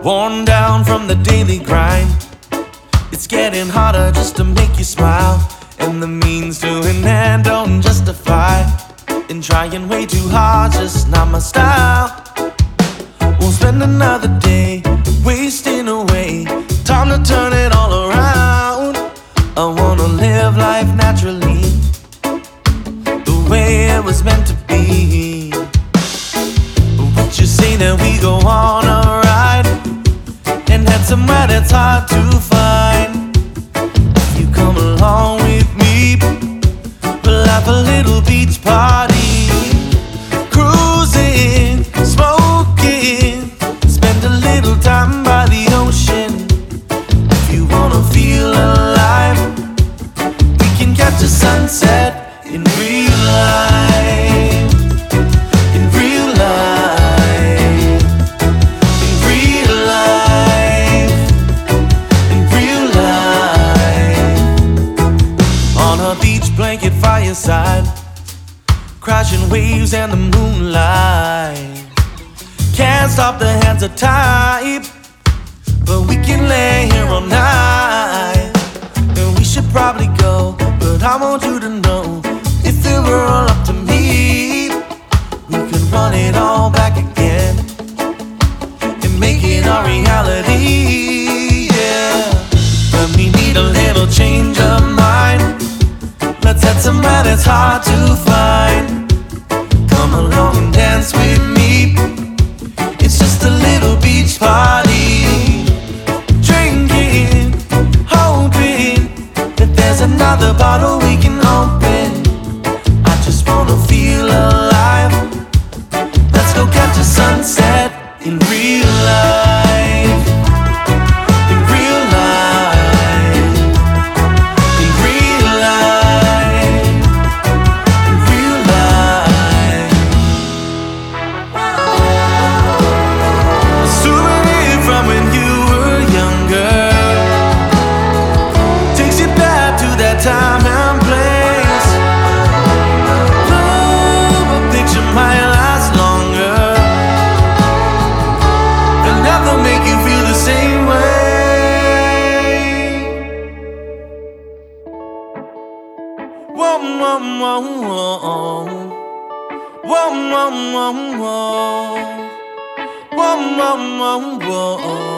Worn down from the daily grind, it's getting harder just to make you smile. And the means to an end don't justify. And trying way too hard, just not my style. Won't spend another day wasting away. Time to turn it all around. I wanna live life naturally, the way it was meant to be. What you say that we go on a ride and head somewhere that's hard to find? If you come along with me, we'll have a little beach party. Cruising, smoking, spend a little time by the ocean. If you wanna feel alive, we can catch a sunset in real life. In real life. In real life. In real life. On a beach blanket fireside, crashing waves and the moonlight. Can't stop the hands of time, but we can lay here all night. And we should probably go, but I want you to know, if it were all up to me, we could run it all back again and make it our reality, yeah. But we need a little change of mind. Let's head somewhere that's hard to find. Come along and dance with me. It's just a little beach party. Drinking, hoping that there's another bottle we can open. I just wanna feel alive. Let's go catch a sunset in real life. In real life. In real life. In real life. A souvenir from when you were younger takes you back to that time and place. Love, a picture might last longer. It'll never make you feel the same way. Whoa, whoa, whoa, whoa. Whoa, whoa, whoa, whoa. Whoa, whoa, whoa, whoa.